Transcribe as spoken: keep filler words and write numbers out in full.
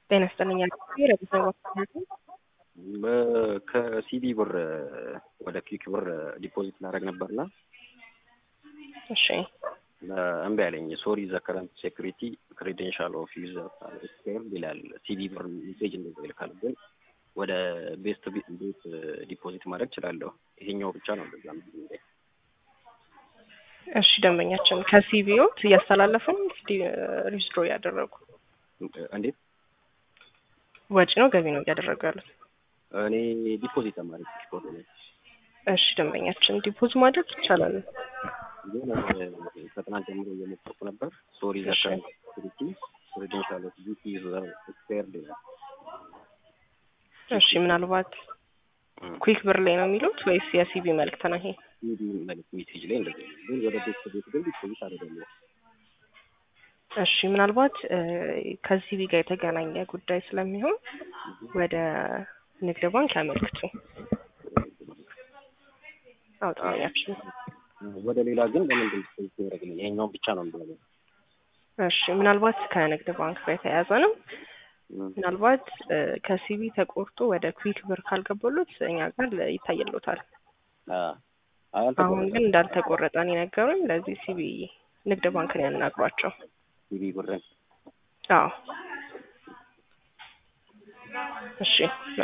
ጤና ይስጥልኝ ረዲሰው ወጣቱ ከሲቢ ብር ወደ ክዊክ ብር ዲፖዚት ላደርግ ነበርና እሺ እምቢ አለኝ። ሶሪ ዘ ከረንት ሴኩሪቲ ክሬዴንሻል ኦፍ ዩዘር ስፔር ይላል። ሲቢ ብር ሜሴጅ እንደዚህ ይልካል። ግን ወደ ቤስት ቤት ዲፖዚት ማድረግ እችላለሁ። ይሄኛው ብቻ ነው እንደዛ ነው። እሺ ደንበኛችን ከሲቢኦት እያስተላለፈን ሪጅስትሮ ያደረጉ እንዴት ወጪ ነው ገቢ ነው ያደረጉ ያሉት? እኔ ዲፖዚት ማድረግ ይችላል ነው። እሺ ደንበኛችን ዲፖዚት ማድረግ ይቻላል። ግን ከትናንት ጀምሮ እየሞከርኩ ነበር። ሶሪ ዘ ከረንት ሴኩሪቲ ክሬዴንሻል ኦፍ ዩዘር ስፔር ይላል። እሺ ምናልባት ኩዊክ ብር ላይ ነው የሚሉት ወይስ የሲቢ መልእክት ነው ይሄ? ሲቢ መልእክት ሜሴጅ ላይ እንደዚህ ነው። ግን ወደ ቤት ቤት ግን ዲፖዚት አደረጋለሁ። እሺ ምናልባት ከሲቢ ጋር የተገናኘ ጉዳይ ስለሚሆን ወደ ንግድ ባንክ ያመልክቱ። አውጣኛችሁ ወደ ሌላ ግን ለምንድን ነው ያደረግልኝ? ይሄኛው ብቻ ነው እንደሆነ። እሺ ምናልባት ከንግድ ባንክ ጋር የተያያዘ ነው። ምናልባት ከሲቢ ተቆርጦ ወደ ኩዊክ ብር ካልገባሉት እኛ ጋር ይታየሉታል። አሁን ግን እንዳልተቆረጠ ነው የነገሩኝ። ለዚህ ሲቢ ንግድ ባንክን ያናግሯቸው። ሲቢ ብር አዎ እሺ